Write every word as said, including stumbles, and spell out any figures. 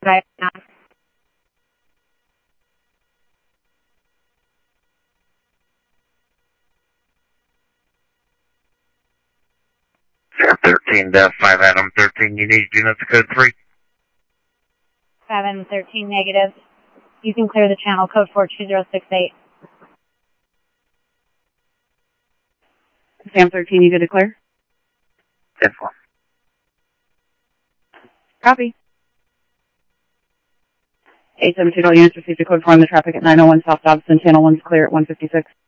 Right now. thirteen, uh, five Adam thirteen, you need units code three. five Adam thirteen negative. You can clear the channel, code four two zero six eight. Sam thirteen, you good to clear? ten four. Copy. eight seven two, all units received a code four on the traffic at nine oh one South Dobson, channel one's clear at one fifty-six.